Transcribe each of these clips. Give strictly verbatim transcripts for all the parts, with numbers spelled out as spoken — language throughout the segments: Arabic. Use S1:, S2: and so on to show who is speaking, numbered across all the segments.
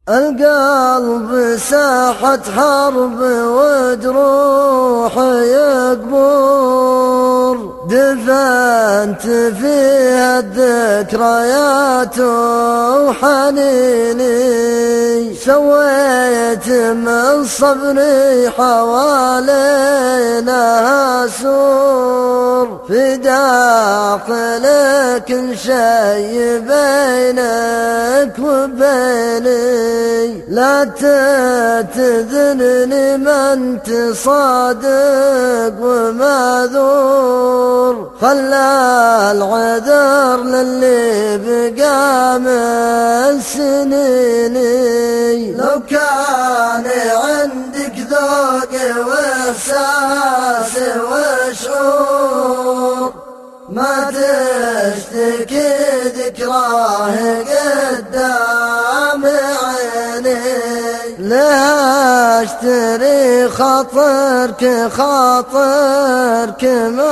S1: القلب ساحة حرب وجروح يقبور، دفنت فيها الذكريات وحنيني، سويت من صبري حوالينا سور، في داخلك شي بينك وبيني، لا تتذنني ما انت صادق ومعذور، خلى العذر للي بقى من سنيني، لو كان عندك ذوق واحساس وشعور ما تشتكي ذكراه قدام عيني، لا اشتري خاطرك خاطرك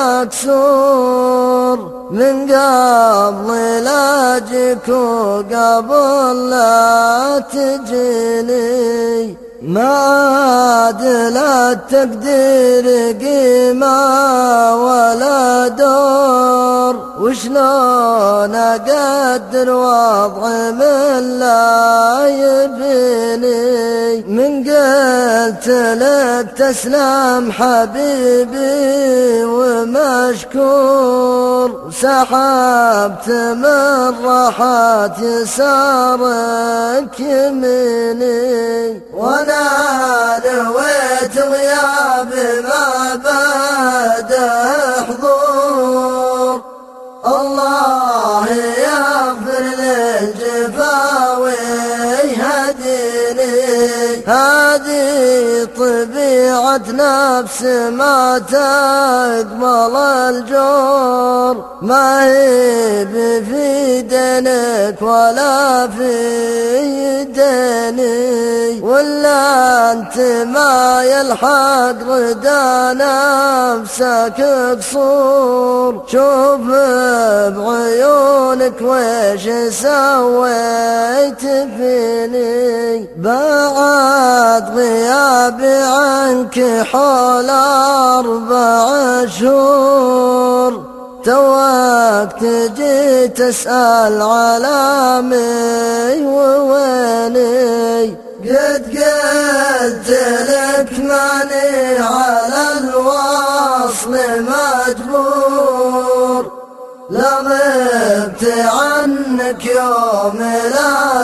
S1: مكسور، من قبل لا اجيك وقبل لا تجيني، ما عاد لا التقدير قيمة ولا دور، وشلون اقدر وضع من لا يبيني، من قلت لك تسلم حبيبي ومشكور، سحبت من راحات يسارك يميني، وانا نويت غياب ما بعد حضور، الله يغفر للجفا ويهديني، هذه طبيعة نفس ما تقبل الجور، ما هي في دينك ولا في ديني، ولا انت ما يلحق رضا نفسك قصور، شوف بعيونك ويش سويت فيني، بعد غيابي عنك حول أربع شهور، توك تجي تسأل على مي وويني، قد قلت لك ماني على الوصل مجبور، لا غبت عنك يوم لا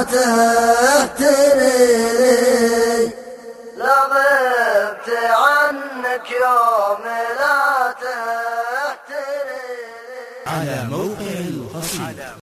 S1: تحتريني، لا غبت عنك يوم لا تحتريني.
S2: على موقع القصيد.